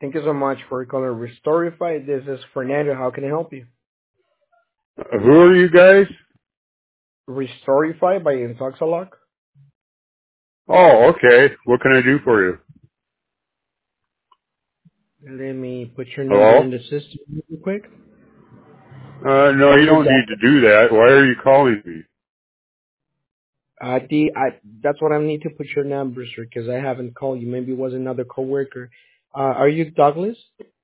Thank you so much for calling Restorify. This is Fernando. How can I help you? Who are you guys? Restorify by Intoxalock. Oh, okay. What can I do for you? Let me put your number Hello? in the system real quick. No, Are you you don't need Doug? to do that. Why are you calling me? That's what I need to put your number, sir, because I haven't called you. Maybe it was another coworker. Are you Douglas?